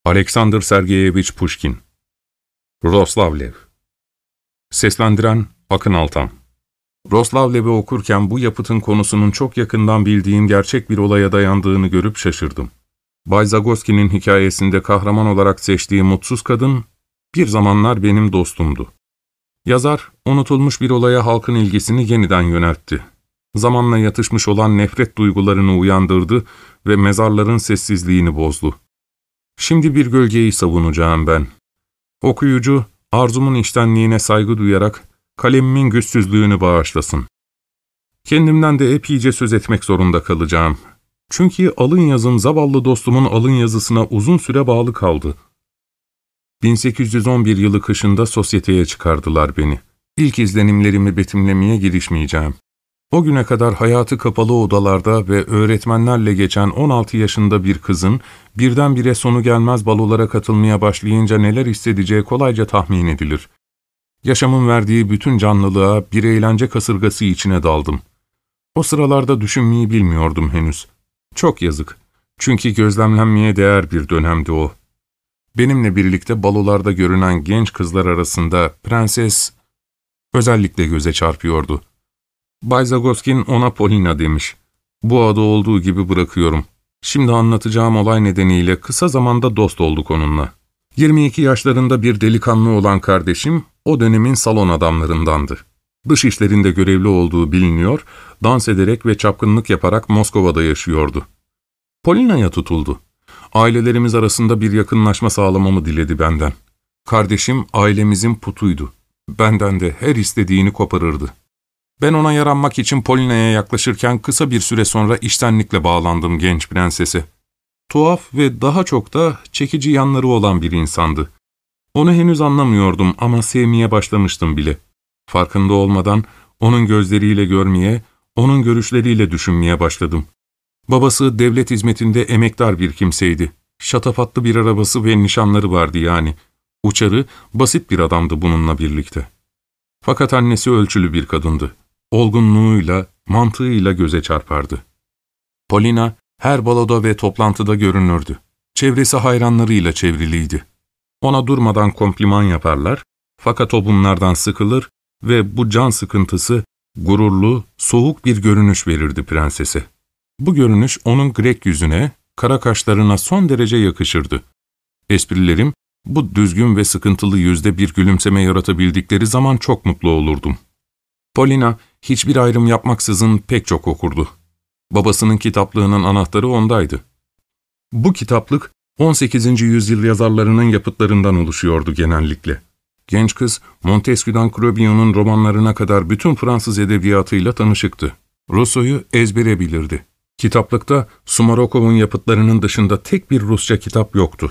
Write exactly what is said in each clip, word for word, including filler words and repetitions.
Alexander Sergeyevich Pushkin. Roslavlev. Seslendiren Akın Altan. Roslavlev'i okurken bu yapıtın konusunun çok yakından bildiğim gerçek bir olaya dayandığını görüp şaşırdım. Bay Zagoski'nin hikayesinde kahraman olarak seçtiği mutsuz kadın, bir zamanlar benim dostumdu. Yazar, unutulmuş bir olaya halkın ilgisini yeniden yöneltti. Zamanla yatışmış olan nefret duygularını uyandırdı ve mezarların sessizliğini bozdu. Şimdi bir gölgeyi savunacağım ben. Okuyucu, arzumun içtenliğine saygı duyarak kalemimin güçsüzlüğünü bağışlasın. Kendimden de epeyce söz etmek zorunda kalacağım. Çünkü alın yazım zavallı dostumun alın yazısına uzun süre bağlı kaldı. bin sekiz yüz on bir yılı kışında sosyeteye çıkardılar beni. İlk izlenimlerimi betimlemeye girişmeyeceğim. O güne kadar hayatı kapalı odalarda ve öğretmenlerle geçen on altı yaşında bir kızın birdenbire sonu gelmez balolara katılmaya başlayınca neler hissedeceği kolayca tahmin edilir. Yaşamın verdiği bütün canlılığa bir eğlence kasırgası içine daldım. O sıralarda düşünmeyi bilmiyordum henüz. Çok yazık. Çünkü gözlemlenmeye değer bir dönemdi o. Benimle birlikte balolarda görünen genç kızlar arasında Prenses özellikle göze çarpıyordu. Bay Zagoskin ona Polina demiş. Bu adı olduğu gibi bırakıyorum. Şimdi anlatacağım olay nedeniyle kısa zamanda dost olduk onunla. yirmi iki yaşlarında bir delikanlı olan kardeşim, o dönemin salon adamlarındandı. Dış işlerinde görevli olduğu biliniyor, dans ederek ve çapkınlık yaparak Moskova'da yaşıyordu. Polina'ya tutuldu. Ailelerimiz arasında bir yakınlaşma sağlamamı diledi benden. Kardeşim ailemizin putuydu. Benden de her istediğini koparırdı. Ben ona yaranmak için Polina'ya yaklaşırken kısa bir süre sonra içtenlikle bağlandım genç prensese. Tuhaf ve daha çok da çekici yanları olan bir insandı. Onu henüz anlamıyordum ama sevmeye başlamıştım bile. Farkında olmadan onun gözleriyle görmeye, onun görüşleriyle düşünmeye başladım. Babası devlet hizmetinde emektar bir kimseydi. Şatafatlı bir arabası ve nişanları vardı yani. Uçarı, basit bir adamdı bununla birlikte. Fakat annesi ölçülü bir kadındı. Olgunluğuyla, mantığıyla göze çarpardı. Polina her baloda ve toplantıda görünürdü. Çevresi hayranlarıyla çevriliydi. Ona durmadan kompliman yaparlar, fakat o bunlardan sıkılır ve bu can sıkıntısı gururlu, soğuk bir görünüş verirdi prensese. Bu görünüş onun Grek yüzüne, kara kaşlarına son derece yakışırdı. Esprilerim, bu düzgün ve sıkıntılı yüzde bir gülümseme yaratabildikleri zaman çok mutlu olurdum. Polina, hiçbir ayrım yapmaksızın pek çok okurdu. Babasının kitaplığının anahtarı ondaydı. Bu kitaplık, on sekizinci yüzyıl yazarlarının yapıtlarından oluşuyordu genellikle. Genç kız, Montesquieu'dan Crébillon'un romanlarına kadar bütün Fransız edebiyatıyla tanışıktı. Rousseau'yu ezbere bilirdi. Kitaplıkta Sumarokov'un yapıtlarının dışında tek bir Rusça kitap yoktu.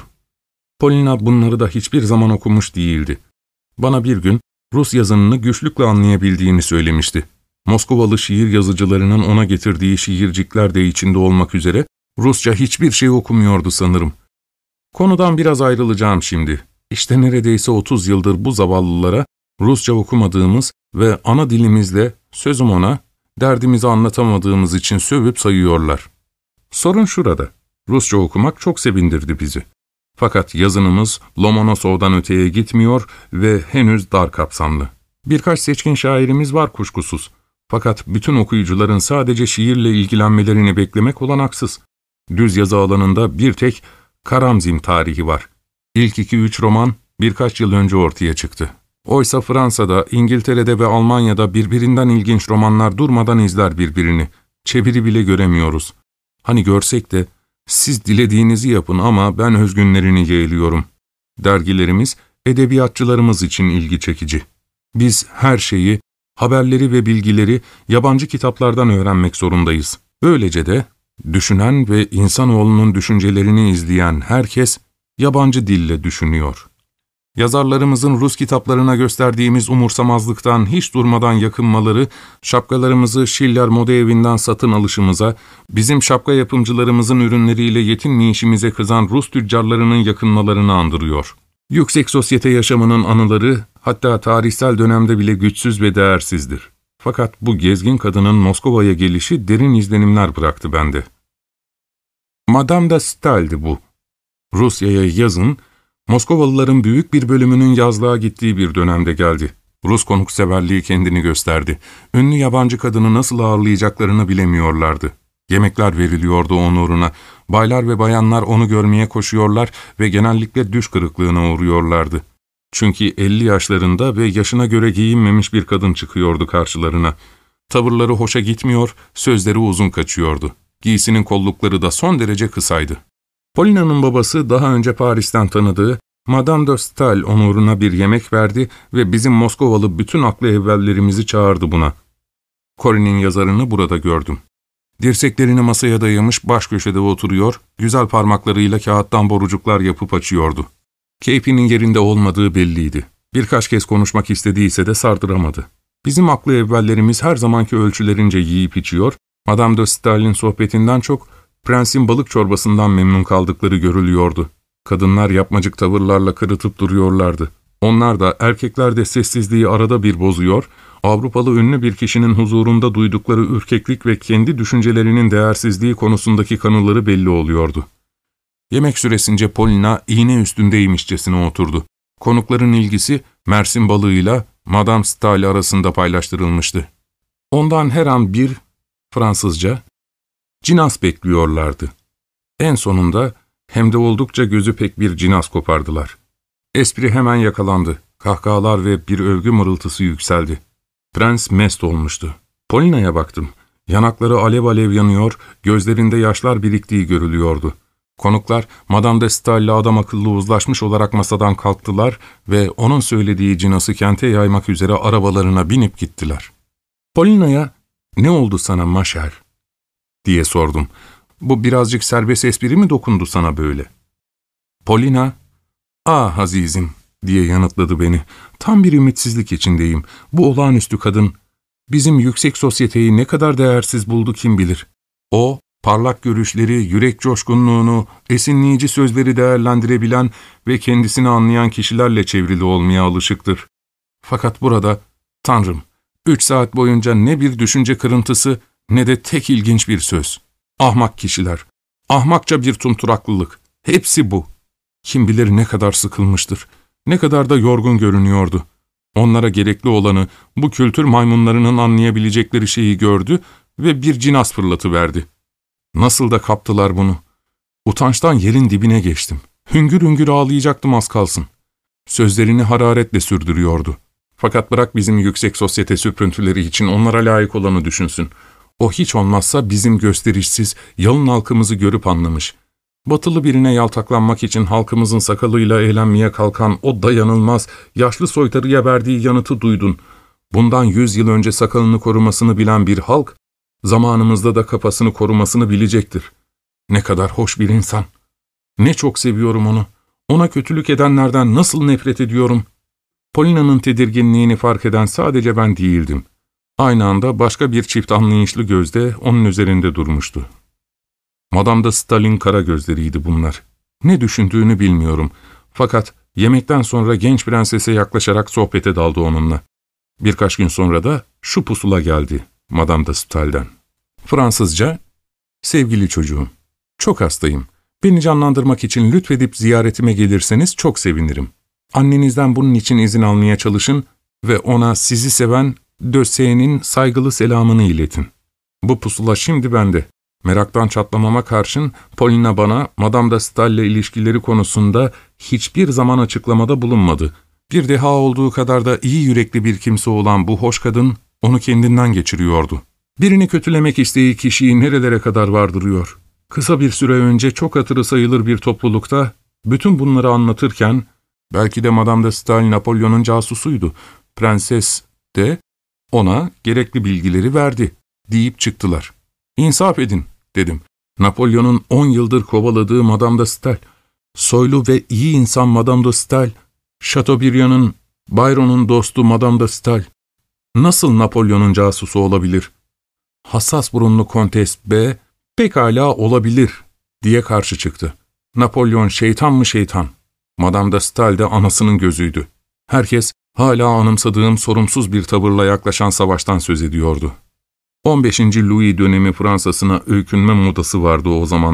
Polina bunları da hiçbir zaman okumuş değildi. Bana bir gün Rus yazınını güçlükle anlayabildiğini söylemişti. Moskovalı şiir yazıcılarının ona getirdiği şiircikler de içinde olmak üzere Rusça hiçbir şey okumuyordu sanırım. Konudan biraz ayrılacağım şimdi. İşte neredeyse otuz yıldır bu zavallılara Rusça okumadığımız ve ana dilimizle, sözüm ona, derdimizi anlatamadığımız için sövüp sayıyorlar. Sorun şurada. Rusça okumak çok sevindirdi bizi. Fakat yazınımız Lomonosov'dan öteye gitmiyor ve henüz dar kapsamlı. Birkaç seçkin şairimiz var kuşkusuz. Fakat bütün okuyucuların sadece şiirle ilgilenmelerini beklemek olanaksız. Düz yazı alanında bir tek Karamzin tarihi var. İlk iki üç roman birkaç yıl önce ortaya çıktı. Oysa Fransa'da, İngiltere'de ve Almanya'da birbirinden ilginç romanlar durmadan izler birbirini. Çeviri bile göremiyoruz. Hani görsek de, siz dilediğinizi yapın ama ben özgünlerini yeğliyorum. Dergilerimiz, edebiyatçılarımız için ilgi çekici. Biz her şeyi, haberleri ve bilgileri yabancı kitaplardan öğrenmek zorundayız. Böylece de, düşünen ve insanoğlunun düşüncelerini izleyen herkes, yabancı dille düşünüyor. Yazarlarımızın Rus kitaplarına gösterdiğimiz umursamazlıktan hiç durmadan yakınmaları, şapkalarımızı Schiller Moda Evi'nden satın alışımıza, bizim şapka yapımcılarımızın ürünleriyle yetinmeyişimize kızan Rus tüccarlarının yakınmalarını andırıyor. Yüksek sosyete yaşamının anıları, hatta tarihsel dönemde bile güçsüz ve değersizdir. Fakat bu gezgin kadının Moskova'ya gelişi derin izlenimler bıraktı bende. Madame de Stael'di bu. Rusya'ya yazın, Moskovalıların büyük bir bölümünün yazlığa gittiği bir dönemde geldi. Rus konukseverliği kendini gösterdi. Ünlü yabancı kadını nasıl ağırlayacaklarını bilemiyorlardı. Yemekler veriliyordu onun uğruna. Baylar ve bayanlar onu görmeye koşuyorlar ve genellikle düş kırıklığına uğruyorlardı. Çünkü elli yaşlarında ve yaşına göre giyinmemiş bir kadın çıkıyordu karşılarına. Tavırları hoşa gitmiyor, sözleri uzun kaçıyordu. Giysinin kollukları da son derece kısaydı. Polina'nın babası daha önce Paris'ten tanıdığı Madame de Staël onuruna bir yemek verdi ve bizim Moskovalı bütün aklı evvellerimizi çağırdı buna. Corinne'in yazarını burada gördüm. Dirseklerini masaya dayamış baş köşede oturuyor, güzel parmaklarıyla kağıttan borucuklar yapıp açıyordu. Keyfinin yerinde olmadığı belliydi. Birkaç kez konuşmak istediyse de sardıramadı. Bizim aklı evvellerimiz her zamanki ölçülerince yiyip içiyor, Madame de Staël'in sohbetinden çok prensin balık çorbasından memnun kaldıkları görülüyordu. Kadınlar yapmacık tavırlarla kırıtıp duruyorlardı. Onlar da, erkekler de sessizliği arada bir bozuyor, Avrupalı ünlü bir kişinin huzurunda duydukları ürkeklik ve kendi düşüncelerinin değersizliği konusundaki kanıları belli oluyordu. Yemek süresince Polina iğne üstündeymişçesine oturdu. Konukların ilgisi Mersin balığıyla Madame Staël arasında paylaştırılmıştı. Ondan her an bir, Fransızca, cinas bekliyorlardı. En sonunda hem de oldukça gözü pek bir cinas kopardılar. Espri hemen yakalandı. Kahkahalar ve bir övgü mırıltısı yükseldi. Prens mest olmuştu. Polina'ya baktım. Yanakları alev alev yanıyor, gözlerinde yaşlar biriktiği görülüyordu. Konuklar Madame de Staël'le adam akıllı uzlaşmış olarak masadan kalktılar ve onun söylediği cinası kente yaymak üzere arabalarına binip gittiler. Polina'ya "Ne oldu sana maşer?" diye sordum. "Bu birazcık serbest espri mi dokundu sana böyle?" Polina, "Ah azizim," diye yanıtladı beni. "Tam bir ümitsizlik içindeyim. Bu olağanüstü kadın bizim yüksek sosyeteyi ne kadar değersiz buldu kim bilir. O, parlak görüşleri, yürek coşkunluğunu, esinleyici sözleri değerlendirebilen ve kendisini anlayan kişilerle çevrili olmaya alışıktır. Fakat burada, Tanrım, üç saat boyunca ne bir düşünce kırıntısı ne de tek ilginç bir söz. Ahmak kişiler, ahmakça bir tumturaklılık, hepsi bu. Kim bilir ne kadar sıkılmıştır, ne kadar da yorgun görünüyordu. Onlara gerekli olanı, bu kültür maymunlarının anlayabilecekleri şeyi gördü ve bir cinas fırlatıverdi. Nasıl da kaptılar bunu. Utançtan yerin dibine geçtim. Hüngür hüngür ağlayacaktım az kalsın. Sözlerini hararetle sürdürüyordu. Fakat bırak bizim yüksek sosyete süprüntüleri için onlara layık olanı düşünsün. O hiç olmazsa bizim gösterişsiz, yalın halkımızı görüp anlamış. Batılı birine yaltaklanmak için halkımızın sakalıyla eğlenmeye kalkan o dayanılmaz, yaşlı soytarıya verdiği yanıtı duydun. Bundan yüz yıl önce sakalını korumasını bilen bir halk, zamanımızda da kafasını korumasını bilecektir. Ne kadar hoş bir insan. Ne çok seviyorum onu. Ona kötülük edenlerden nasıl nefret ediyorum. Polina'nın tedirginliğini fark eden sadece ben değildim. Aynı anda başka bir çift anlayışlı gözde onun üzerinde durmuştu. Madame de Staël'in kara gözleriydi bunlar. Ne düşündüğünü bilmiyorum. Fakat yemekten sonra genç prensese yaklaşarak sohbete daldı onunla. Birkaç gün sonra da şu pusula geldi Madame de Staël'den. Fransızca, "Sevgili çocuğum, çok hastayım. Beni canlandırmak için lütfedip ziyaretime gelirseniz çok sevinirim. Annenizden bunun için izin almaya çalışın ve ona sizi seven Dösse'nin saygılı selamını iletin." Bu pusula şimdi bende. Meraktan çatlamama karşın Polina bana Madame de Staël'le ilişkileri konusunda hiçbir zaman açıklamada bulunmadı. Bir deha olduğu kadar da iyi yürekli bir kimse olan bu hoş kadın onu kendinden geçiriyordu. Birini kötülemek isteği kişiyi nerelere kadar vardırıyor. Kısa bir süre önce çok hatırı sayılır bir toplulukta bütün bunları anlatırken, belki de Madame de Staël Napolyon'un casusuydu, prenses de ona gerekli bilgileri verdi deyip çıktılar. "İnsaf edin," dedim. "Napolyon'un on yıldır kovaladığı Madame de Staël, soylu ve iyi insan Madame de Staël, Chateaubriand'ın, Byron'un dostu Madame de Staël, nasıl Napolyon'un casusu olabilir? Hassas burunlu Kontes B, pekala olabilir," diye karşı çıktı. Napolyon şeytan mı şeytan? Madame de Staël de anasının gözüydü. Herkes hala anımsadığım sorumsuz bir tavırla yaklaşan savaştan söz ediyordu. on beşinci Louis dönemi Fransa'sına öykünme modası vardı o zamanlar.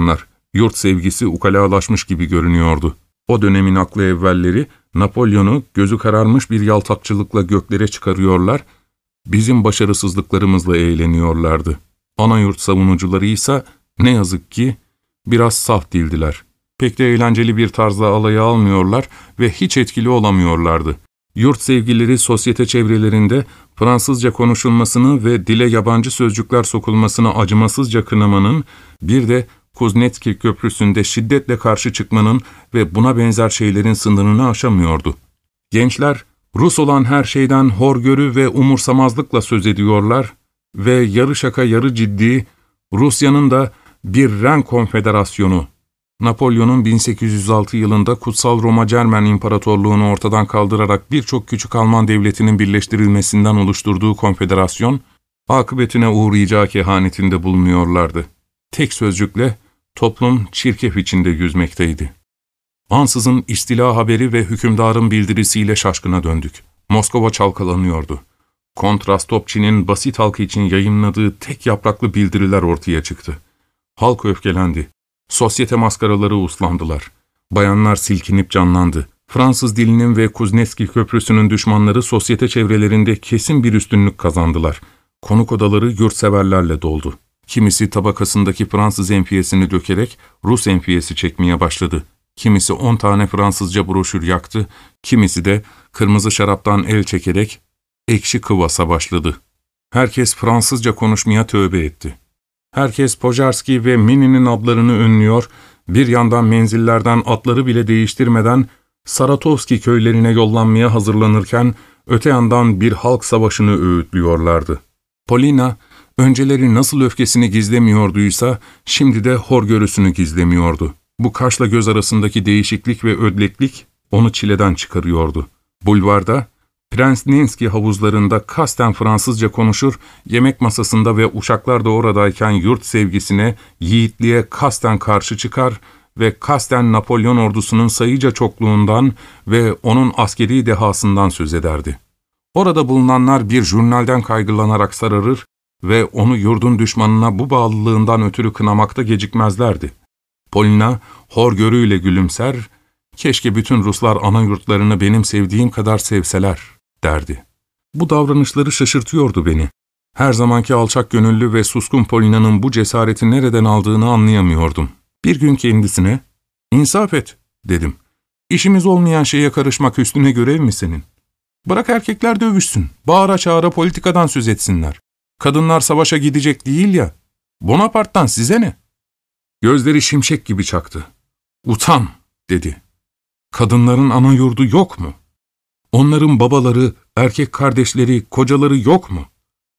Yurt sevgisi ukalalaşmış gibi görünüyordu. O dönemin aklı evvelleri Napolyon'u gözü kararmış bir yaltakçılıkla göklere çıkarıyorlar, bizim başarısızlıklarımızla eğleniyorlardı. Anayurt savunucuları ise ne yazık ki biraz saf dildiler. Pek de eğlenceli bir tarzda alaya almıyorlar ve hiç etkili olamıyorlardı. Yurt sevgileri sosyete çevrelerinde Fransızca konuşulmasını ve dile yabancı sözcükler sokulmasını acımasızca kınamanın, bir de Kuznetski Köprüsü'nde şiddetle karşı çıkmanın ve buna benzer şeylerin sınırını aşamıyordu. Gençler, Rus olan her şeyden horgörü ve umursamazlıkla söz ediyorlar ve yarı şaka yarı ciddi, Rusya'nın da bir Ren Konfederasyonu, Napolyon'un bin sekiz yüz altı yılında Kutsal Roma Cermen İmparatorluğunu ortadan kaldırarak birçok küçük Alman devletinin birleştirilmesinden oluşturduğu konfederasyon, akıbetine uğrayacağı kehanetinde bulunuyorlardı. Tek sözcükle toplum çirkef içinde yüzmekteydi. Ansızın istila haberi ve hükümdarın bildirisiyle şaşkına döndük. Moskova çalkalanıyordu. Kont Rastopçi'nin basit halk için yayınladığı tek yapraklı bildiriler ortaya çıktı. Halk öfkelendi. Sosyete maskaraları uslandılar. Bayanlar silkinip canlandı. Fransız dilinin ve Kuznetski Köprüsü'nün düşmanları sosyete çevrelerinde kesin bir üstünlük kazandılar. Konuk odaları yurtseverlerle doldu. Kimisi tabakasındaki Fransız enfiyesini dökerek Rus enfiyesi çekmeye başladı. Kimisi on tane Fransızca broşür yaktı, kimisi de kırmızı şaraptan el çekerek ekşi kıvasa başladı. Herkes Fransızca konuşmaya tövbe etti. Herkes Pojarski ve Mini'nin adlarını önlüyor, bir yandan menzillerden atları bile değiştirmeden Saratovski köylerine yollanmaya hazırlanırken, öte yandan bir halk savaşını öğütlüyorlardı. Polina, önceleri nasıl öfkesini gizlemiyorduysa, şimdi de horgörüsünü gizlemiyordu. Bu kaşla göz arasındaki değişiklik ve ödleklik onu çileden çıkarıyordu. Bulvarda, Prens Ninski havuzlarında kasten Fransızca konuşur, yemek masasında ve uşaklar da oradayken yurt sevgisine, yiğitliğe kasten karşı çıkar ve kasten Napolyon ordusunun sayıca çokluğundan ve onun askeri dehasından söz ederdi. Orada bulunanlar bir jurnalden kaygılanarak sararır ve onu yurdun düşmanına bu bağlılığından ötürü kınamakta gecikmezlerdi. Polina horgörüyle gülümser, "Keşke bütün Ruslar ana yurtlarını benim sevdiğim kadar sevseler," derdi. Bu davranışları şaşırtıyordu beni. Her zamanki alçak gönüllü ve suskun Polina'nın bu cesareti nereden aldığını anlayamıyordum. Bir gün kendisine, "İnsaf et," dedim. "İşimiz olmayan şeye karışmak üstüne görev mi senin? Bırak erkekler dövüşsün, bağıra çağıra politikadan söz etsinler. Kadınlar savaşa gidecek değil ya, Bonaparte'tan size ne?" Gözleri şimşek gibi çaktı. "Utan," dedi. "Kadınların ana yurdu yok mu? Onların babaları, erkek kardeşleri, kocaları yok mu?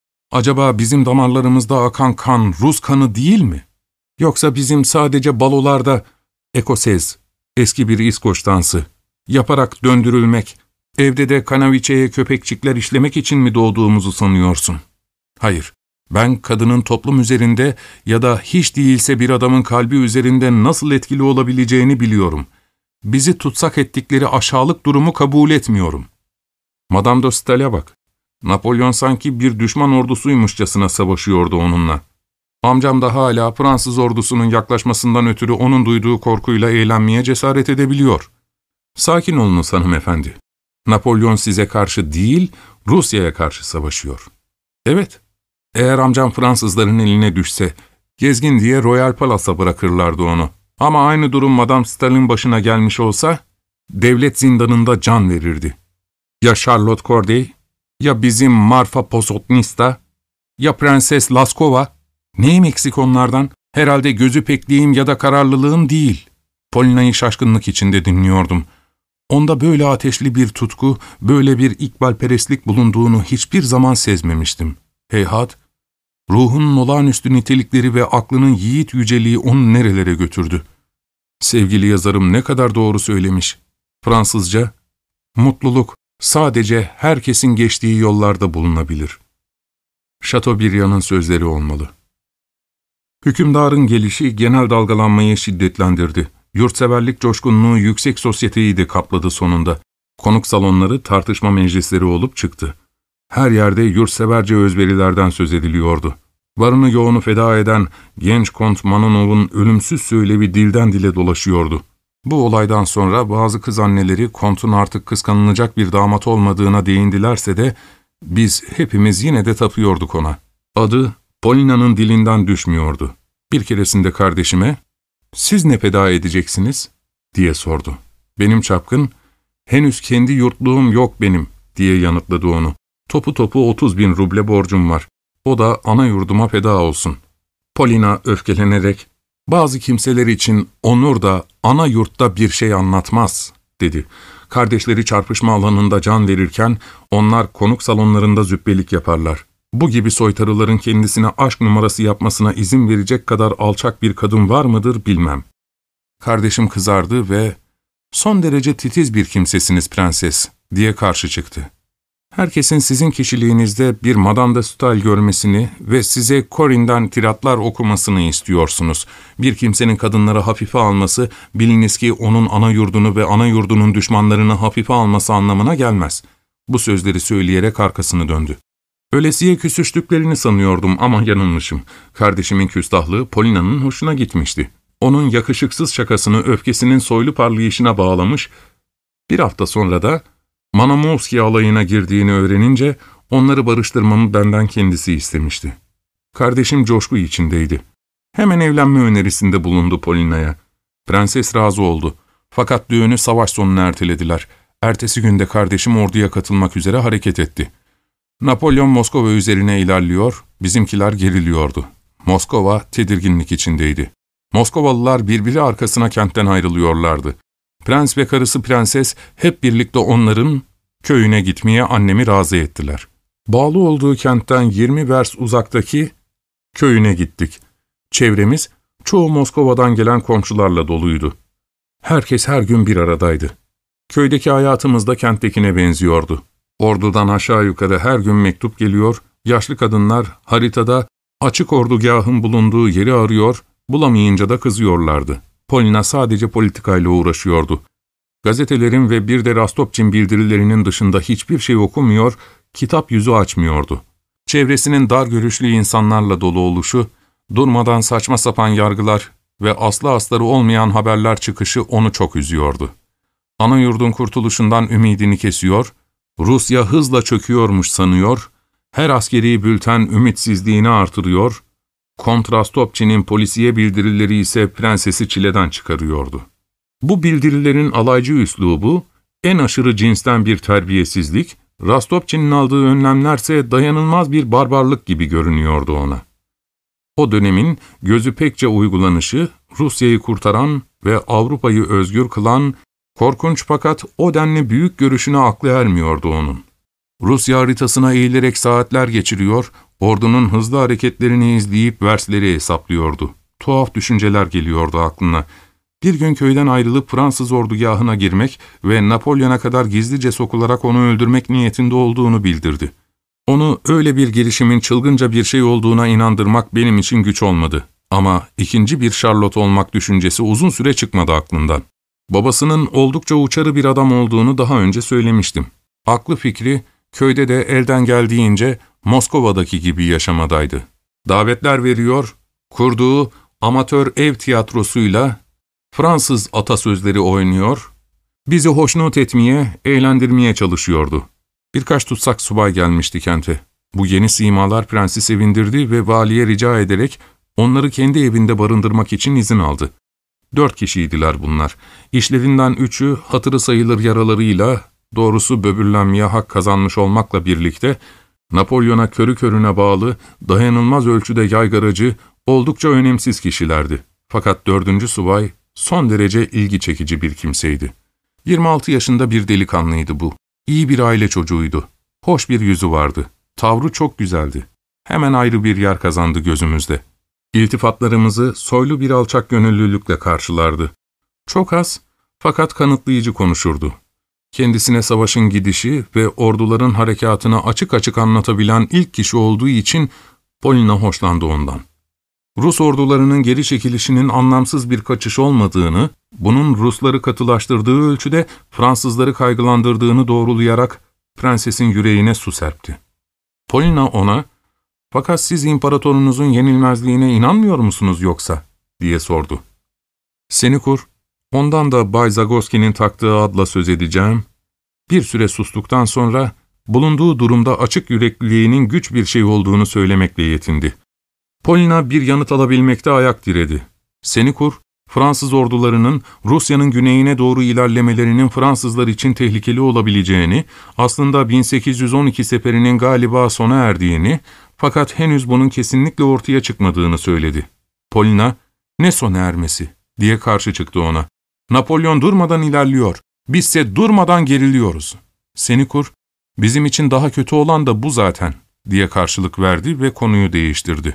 Acaba bizim damarlarımızda akan kan Rus kanı değil mi? Yoksa bizim sadece balolarda ekosez, eski bir İskoç dansı, yaparak döndürülmek, evde de kanaviçeye köpekçikler işlemek için mi doğduğumuzu sanıyorsun? Hayır, ben kadının toplum üzerinde ya da hiç değilse bir adamın kalbi üzerinde nasıl etkili olabileceğini biliyorum. Bizi tutsak ettikleri aşağılık durumu kabul etmiyorum." Madame de Stael'e bak. Napolyon sanki bir düşman ordusuymuşçasına savaşıyordu onunla. Amcam da hala Fransız ordusunun yaklaşmasından ötürü onun duyduğu korkuyla eğlenmeye cesaret edebiliyor. Sakin olunuz hanımefendi. Napolyon size karşı değil, Rusya'ya karşı savaşıyor. Evet, eğer amcam Fransızların eline düşse, gezgin diye Royal Palace'a bırakırlardı onu. Ama aynı durum Madame Stael'in başına gelmiş olsa, devlet zindanında can verirdi. Ya Charlotte Corday, ya bizim Marfa Posotnista, ya Prenses Laskova, neyim eksik onlardan? Herhalde gözü pekliğim ya da kararlılığım değil. Polina'yı şaşkınlık içinde dinliyordum. Onda böyle ateşli bir tutku, böyle bir ikbalperestlik bulunduğunu hiçbir zaman sezmemiştim. Heyhat, ruhunun olağanüstü nitelikleri ve aklının yiğit yüceliği onu nerelere götürdü. Sevgili yazarım ne kadar doğru söylemiş. Fransızca, mutluluk sadece herkesin geçtiği yollarda bulunabilir. Chateaubriand'ın sözleri olmalı. Hükümdarın gelişi genel dalgalanmayı şiddetlendirdi. Yurtseverlik coşkunluğu yüksek sosyeteyi de kapladı sonunda. Konuk salonları tartışma meclisleri olup çıktı. Her yerde yurtseverce özverilerden söz ediliyordu. Varını yoğunu feda eden genç Kont Manonov'un ölümsüz söylevi dilden dile dolaşıyordu. Bu olaydan sonra bazı kız anneleri Kont'un artık kıskanılacak bir damat olmadığına değindilerse de biz hepimiz yine de tapıyorduk ona. Adı Polina'nın dilinden düşmüyordu. Bir keresinde kardeşime, "Siz ne feda edeceksiniz?" diye sordu. Benim çapkın, "Henüz kendi yurtluğum yok benim," diye yanıtladı onu. "Topu topu otuz bin ruble borcum var. O da ana yurduma feda olsun." Polina öfkelenerek, "Bazı kimseler için onur da ana yurtta bir şey anlatmaz," dedi. Kardeşleri çarpışma alanında can verirken onlar konuk salonlarında züppelik yaparlar. Bu gibi soytarıların kendisine aşk numarası yapmasına izin verecek kadar alçak bir kadın var mıdır bilmem. Kardeşim kızardı ve "Son derece titiz bir kimsesiniz prenses," diye karşı çıktı. "Herkesin sizin kişiliğinizde bir Madame de Staël görmesini ve size Corinne'den tiratlar okumasını istiyorsunuz. Bir kimsenin kadınları hafife alması, biliniz ki onun ana yurdunu ve ana yurdunun düşmanlarını hafife alması anlamına gelmez." Bu sözleri söyleyerek arkasını döndü. Ölesiye küsüştüklerini sanıyordum ama yanılmışım. Kardeşimin küstahlığı Polina'nın hoşuna gitmişti. Onun yakışıksız şakasını öfkesinin soylu parlayışına bağlamış, bir hafta sonra da Manamovski alayına girdiğini öğrenince onları barıştırmamı benden kendisi istemişti. Kardeşim coşku içindeydi. Hemen evlenme önerisinde bulundu Polina'ya. Prenses razı oldu. Fakat düğünü savaş sonuna ertelediler. Ertesi günde kardeşim orduya katılmak üzere hareket etti. Napolyon Moskova üzerine ilerliyor, bizimkiler geriliyordu. Moskova tedirginlik içindeydi. Moskovalılar birbiri arkasına kentten ayrılıyorlardı. Prens ve karısı prenses hep birlikte onların köyüne gitmeye annemi razı ettiler. Bağlı olduğu kentten yirmi vers uzaktaki köyüne gittik. Çevremiz çoğu Moskova'dan gelen komşularla doluydu. Herkes her gün bir aradaydı. Köydeki hayatımız da kenttekine benziyordu. Ordudan aşağı yukarı her gün mektup geliyor, yaşlı kadınlar haritada açık ordugahın bulunduğu yeri arıyor, bulamayınca da kızıyorlardı. Polina sadece politikayla uğraşıyordu. Gazetelerin ve bir de Rastopçin bildirilerinin dışında hiçbir şey okumuyor, kitap yüzü açmıyordu. Çevresinin dar görüşlü insanlarla dolu oluşu, durmadan saçma sapan yargılar ve aslı astarı olmayan haberler çıkışı onu çok üzüyordu. Ana yurdun kurtuluşundan ümidini kesiyor, Rusya hızla çöküyormuş sanıyor, her askeri bülten ümitsizliğini artırıyor, Kont Rastopçin'in polisiye bildirileri ise prensesi çileden çıkarıyordu. Bu bildirilerin alaycı üslubu, en aşırı cinsten bir terbiyesizlik, Rastopçin'in aldığı önlemlerse dayanılmaz bir barbarlık gibi görünüyordu ona. O dönemin gözü pekçe uygulanışı, Rusya'yı kurtaran ve Avrupa'yı özgür kılan, korkunç fakat o denli büyük görüşüne aklı ermiyordu onun. Rusya haritasına eğilerek saatler geçiriyor, ordunun hızlı hareketlerini izleyip versleri hesaplıyordu. Tuhaf düşünceler geliyordu aklına. Bir gün köyden ayrılıp Fransız ordugahına girmek ve Napolyon'a kadar gizlice sokularak onu öldürmek niyetinde olduğunu bildirdi. Onu öyle bir girişimin çılgınca bir şey olduğuna inandırmak benim için güç olmadı. Ama ikinci bir Charlotte olmak düşüncesi uzun süre çıkmadı aklından. Babasının oldukça uçarı bir adam olduğunu daha önce söylemiştim. Aklı fikri, köyde de elden geldiğince Moskova'daki gibi yaşamadaydı. Davetler veriyor, kurduğu amatör ev tiyatrosuyla Fransız atasözleri oynuyor, bizi hoşnut etmeye, eğlendirmeye çalışıyordu. Birkaç tutsak subay gelmişti kente. Bu yeni simalar prensi sevindirdi ve valiye rica ederek onları kendi evinde barındırmak için izin aldı. Dört kişiydiler bunlar. İşlerinden üçü hatırı sayılır yaralarıyla, doğrusu böbürlenmeye hak kazanmış olmakla birlikte, Napolyon'a körü körüne bağlı, dayanılmaz ölçüde yaygaracı, oldukça önemsiz kişilerdi. Fakat dördüncü subay son derece ilgi çekici bir kimseydi. yirmi altı yaşında bir delikanlıydı bu. İyi bir aile çocuğuydu. Hoş bir yüzü vardı. Tavrı çok güzeldi. Hemen ayrı bir yer kazandı gözümüzde. İltifatlarımızı soylu bir alçak gönüllülükle karşılardı. Çok az fakat kanıtlayıcı konuşurdu. Kendisine savaşın gidişi ve orduların harekatını açık açık anlatabilen ilk kişi olduğu için Polina hoşlandı ondan. Rus ordularının geri çekilişinin anlamsız bir kaçış olmadığını, bunun Rusları katılaştırdığı ölçüde Fransızları kaygılandırdığını doğrulayarak prensesin yüreğine su serpti. Polina ona, Fakat siz imparatorunuzun yenilmezliğine inanmıyor musunuz yoksa? Diye sordu. Senikur, ondan da Bay Zagorski'nin taktığı adla söz edeceğim. Bir süre sustuktan sonra, bulunduğu durumda açık yürekliliğinin güç bir şey olduğunu söylemekle yetindi. Polina bir yanıt alabilmekte ayak diredi. Senikur, Fransız ordularının Rusya'nın güneyine doğru ilerlemelerinin Fransızlar için tehlikeli olabileceğini, aslında bin sekiz yüz on iki seferinin galiba sona erdiğini, fakat henüz bunun kesinlikle ortaya çıkmadığını söyledi. Polina, "Ne sona ermesi?" diye karşı çıktı ona. "Napolyon durmadan ilerliyor, bizse durmadan geriliyoruz." Senikur, "Bizim için daha kötü olan da bu zaten," diye karşılık verdi ve konuyu değiştirdi.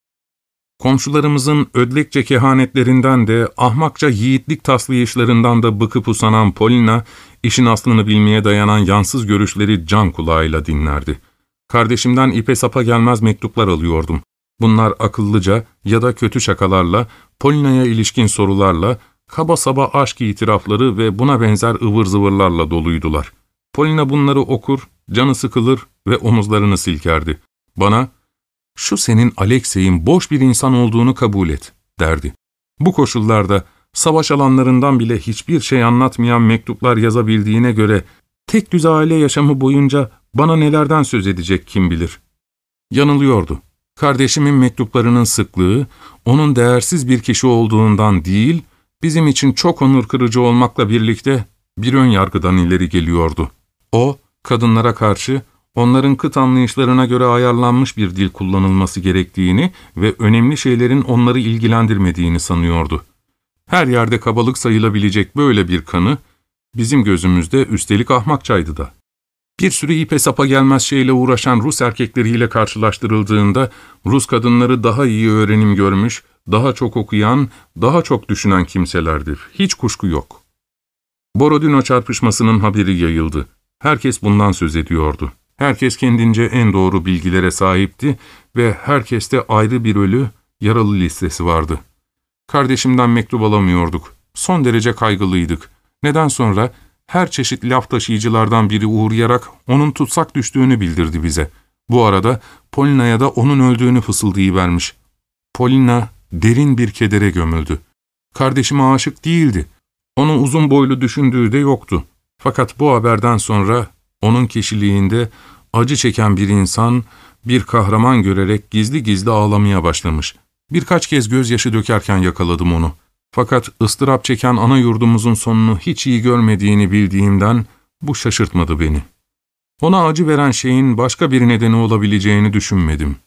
Komşularımızın ödlekçe kehanetlerinden de, ahmakça yiğitlik taslayışlarından da bıkıp usanan Polina, işin aslını bilmeye dayanan yansız görüşleri can kulağıyla dinlerdi. Kardeşimden ipe sapa gelmez mektuplar alıyordum. Bunlar akıllıca ya da kötü şakalarla, Polina'ya ilişkin sorularla, kaba saba aşk itirafları ve buna benzer ıvır zıvırlarla doluydular. Polina bunları okur, canı sıkılır ve omuzlarını silkerdi. Bana, "Şu senin Alexey'in boş bir insan olduğunu kabul et," derdi. Bu koşullarda, savaş alanlarından bile hiçbir şey anlatmayan mektuplar yazabildiğine göre, tek düze aile yaşamı boyunca bana nelerden söz edecek kim bilir. Yanılıyordu. Kardeşimin mektuplarının sıklığı, onun değersiz bir kişi olduğundan değil, bizim için çok onur kırıcı olmakla birlikte bir ön yargıdan ileri geliyordu. O, kadınlara karşı, onların kıt anlayışlarına göre ayarlanmış bir dil kullanılması gerektiğini ve önemli şeylerin onları ilgilendirmediğini sanıyordu. Her yerde kabalık sayılabilecek böyle bir kanı, bizim gözümüzde üstelik ahmakçaydı da. Bir sürü ipe sapa gelmez şeyle uğraşan Rus erkekleriyle karşılaştırıldığında, Rus kadınları daha iyi öğrenim görmüş, daha çok okuyan, daha çok düşünen kimselerdir. Hiç kuşku yok. Borodino çarpışmasının haberi yayıldı. Herkes bundan söz ediyordu. Herkes kendince en doğru bilgilere sahipti ve herkeste ayrı bir ölü, yaralı listesi vardı. Kardeşimden mektup alamıyorduk. Son derece kaygılıydık. Neden sonra her çeşit laf taşıyıcılardan biri uğrayarak onun tutsak düştüğünü bildirdi bize. Bu arada Polina'ya da onun öldüğünü fısıldayıvermiş. Polina derin bir kedere gömüldü. Kardeşime aşık değildi. Onu uzun boylu düşündüğü de yoktu. Fakat bu haberden sonra onun kişiliğinde acı çeken bir insan, bir kahraman görerek gizli gizli ağlamaya başlamış. Birkaç kez gözyaşı dökerken yakaladım onu. Fakat ıstırap çeken ana yurdumuzun sonunu hiç iyi görmediğini bildiğimden bu şaşırtmadı beni. Ona acı veren şeyin başka bir nedeni olabileceğini düşünmedim.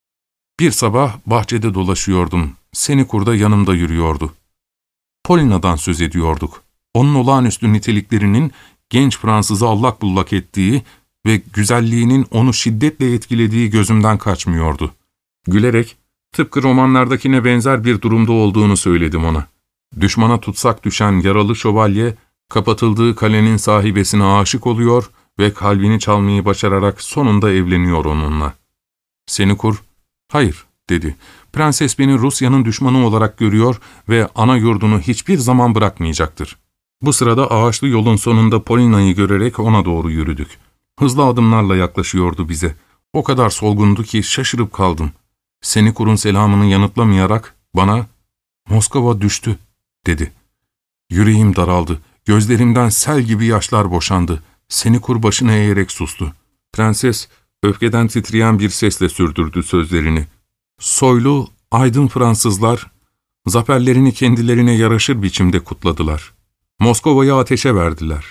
Bir sabah bahçede dolaşıyordum. Senikur da yanımda yürüyordu. Polina'dan söz ediyorduk. Onun olağanüstü niteliklerinin genç Fransız'ı allak bullak ettiği ve güzelliğinin onu şiddetle etkilediği gözümden kaçmıyordu. Gülerek, tıpkı romanlardakine benzer bir durumda olduğunu söyledim ona. Düşmana tutsak düşen yaralı şövalye, kapatıldığı kalenin sahibesine aşık oluyor ve kalbini çalmayı başararak sonunda evleniyor onunla. Senikur, "Hayır," dedi. "Prenses beni Rusya'nın düşmanı olarak görüyor ve ana yurdunu hiçbir zaman bırakmayacaktır." Bu sırada ağaçlı yolun sonunda Polina'yı görerek ona doğru yürüdük. Hızlı adımlarla yaklaşıyordu bize. O kadar solgundu ki şaşırıp kaldım. Senikur'un selamını yanıtlamayarak bana, "Moskova düştü," dedi. Yüreğim daraldı. Gözlerimden sel gibi yaşlar boşandı. Senikur başını eğerek sustu. Prenses, öfkeden titreyen bir sesle sürdürdü sözlerini. "Soylu, aydın Fransızlar, zaferlerini kendilerine yaraşır biçimde kutladılar. Moskova'yı ateşe verdiler.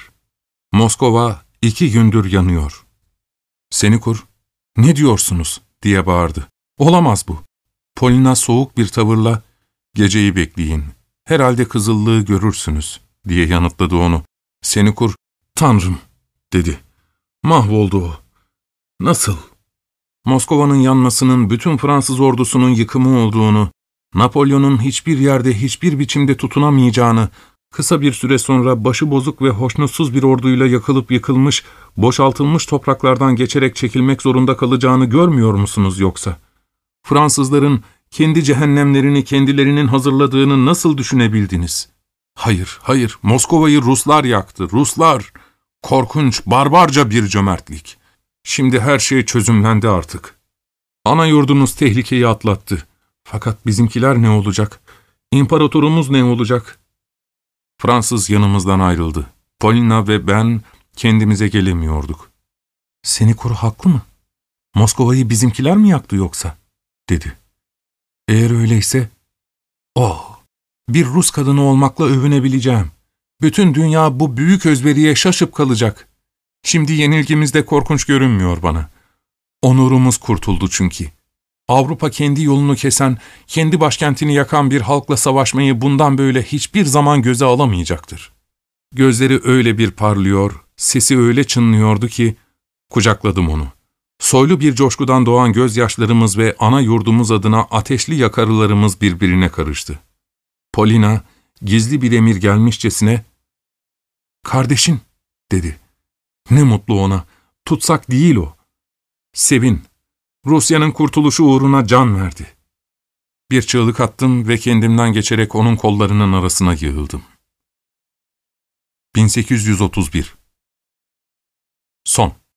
Moskova iki gündür yanıyor." Senikur, "Ne diyorsunuz?" diye bağırdı. "Olamaz bu." Polina soğuk bir tavırla, "Geceyi bekleyin, herhalde kızıllığı görürsünüz," diye yanıtladı onu. Senikur, "Tanrım," dedi. "Mahvoldu o. Nasıl?" Moskova'nın yanmasının bütün Fransız ordusunun yıkımı olduğunu, Napolyon'un hiçbir yerde hiçbir biçimde tutunamayacağını, kısa bir süre sonra başıbozuk ve hoşnutsuz bir orduyla yakılıp yıkılmış, boşaltılmış topraklardan geçerek çekilmek zorunda kalacağını görmüyor musunuz yoksa? Fransızların kendi cehennemlerini kendilerinin hazırladığını nasıl düşünebildiniz? Hayır, hayır, Moskova'yı Ruslar yaktı, Ruslar! Korkunç, barbarca bir cömertlik. Şimdi her şey çözümlendi artık. Ana yurdunuz tehlikeyi atlattı. Fakat bizimkiler ne olacak? İmparatorumuz ne olacak? Fransız yanımızdan ayrıldı. Polina ve ben kendimize gelemiyorduk. ''Seni koru haklı mı? Moskova'yı bizimkiler mi yaktı yoksa?'' dedi. ''Eğer öyleyse, oh, bir Rus kadını olmakla övünebileceğim. Bütün dünya bu büyük özveriye şaşıp kalacak. Şimdi yenilgimiz de korkunç görünmüyor bana. Onurumuz kurtuldu çünkü. Avrupa kendi yolunu kesen, kendi başkentini yakan bir halkla savaşmayı bundan böyle hiçbir zaman göze alamayacaktır.'' Gözleri öyle bir parlıyor, sesi öyle çınlıyordu ki, kucakladım onu. Soylu bir coşkudan doğan gözyaşlarımız ve ana yurdumuz adına ateşli yakarılarımız birbirine karıştı. Polina, gizli bir emir gelmişçesine, ''Kardeşin'' dedi. ''Ne mutlu ona, tutsak değil o. Sevin, Rusya'nın kurtuluşu uğruna can verdi.'' Bir çığlık attım ve kendimden geçerek onun kollarının arasına yığıldım. bin sekiz yüz otuz bir